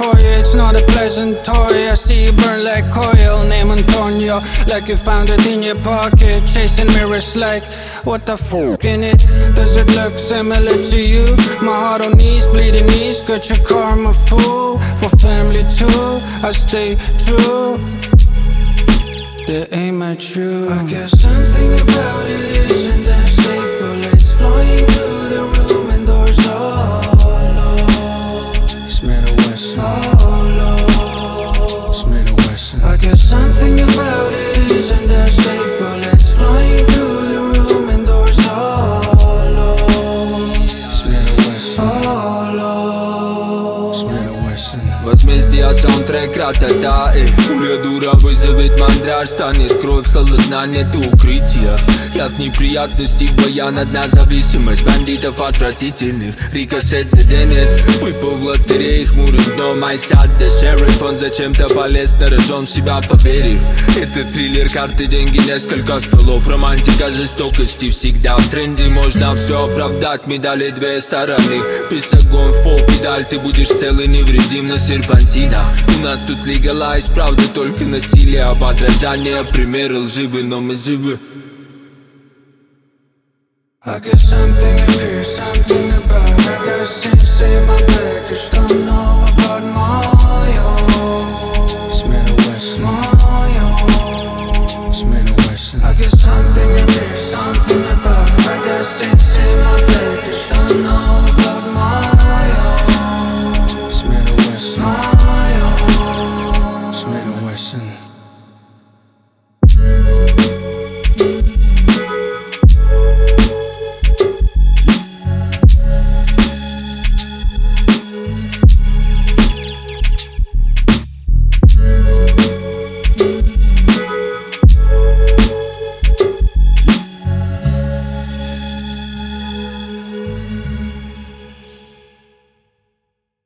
for you, it's not a pleasant toy. I see you burn like coil, name Antonio. Like you found it in your pocket, chasing mirrors like, what the fuck in it? Does it look similar to you? My heart on knees, bleeding knees, got your karma full. For family too, I stay true. They aim at you. I guess something about it isn't that safe. Bullets flying through the room and doors hollow. Smith & Wesson. Hollow. Smith & Wesson. I guess something about it isn't that safe. Bullets flying through the room and doors hollow. Smith & Wesson. Hollow. Smith & Wesson. Возмездие саундтрек ра-та-та, пуля дура вызовет мандраж, станет кровь холодна, нету укрытия. Ряд неприятностей, баян, одна зависимость бандитов отвратительных, рикошет заденет. Выпал в лотерее, хмурым дном, I sat the sheriff. Он зачем-то полез на рожон, в себя поверив. Это триллер, карты, деньги, несколько стволов. Романтика жестокости всегда в тренде. Можно все оправдать, медали две стороны. Без огонь в пол педаль, ты будешь цел и невредим на серпантинах. У нас тут legalize, правда только насилие, а подражание, примеры лживы, но мы живы. I get something appears, something about. I got sense in my baggage, don't know about my own. Smith & Wesson. Smith & Wesson. I get something appears, something about. I got sense in my baggage, don't know about.